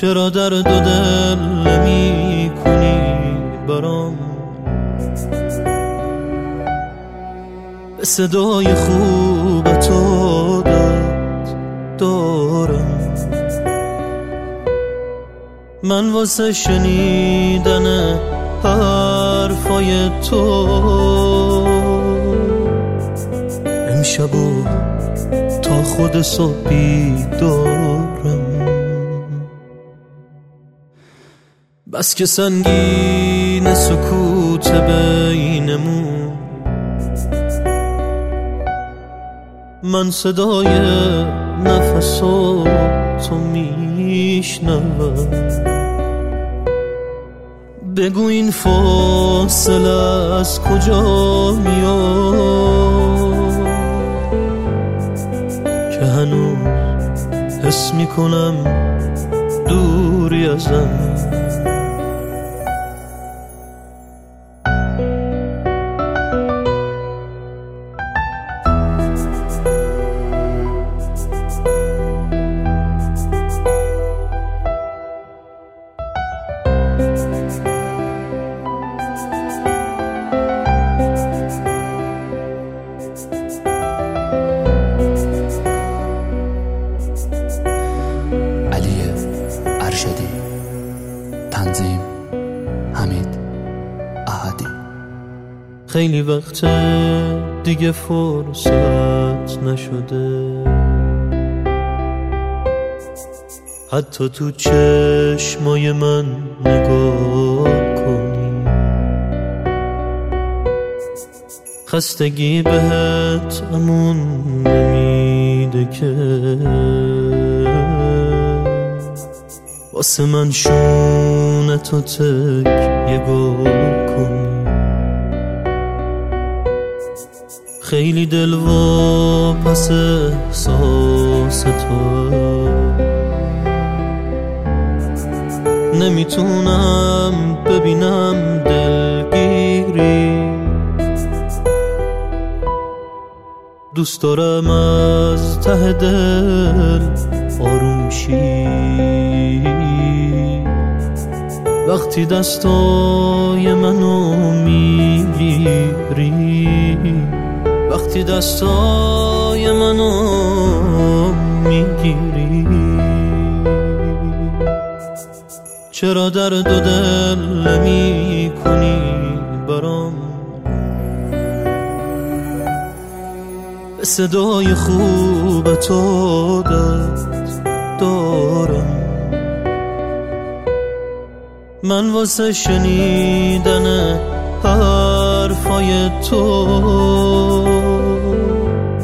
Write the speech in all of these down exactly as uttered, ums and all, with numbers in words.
چرا درد و دل نمی کنی برام؟ به صدای خوب تو داد دارم. من واسه شنیدن حرفای تو امشبو تا خود صبحی دارم. بس که سنگین سکوت بینمون، من صدای نفساتو میشنوم. بگو این فاصله از کجا میاد که هنوز حس میکنم دوری ازم. تنظیم حمید احدی. خیلی وقت دیگه فرصت نشده حتی تو چشمای من نگاه کنی. خستگی بهت امون نمیده که واسه من شونتو تکیه کنی. خیلی دل واپس احساس تو، نمیتونم ببینم دلگیری. دوست دارم از ته دل آروم شی وقتی دستای منو میگیری، وقتی دستای منو میگیری. چرا درد و دل نمی کنی برام؟ به صدای خوب تو داد دارم. من واسه شنیدن حرفای تو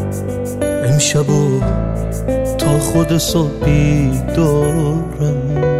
امشبو تا خود صبحی دارم.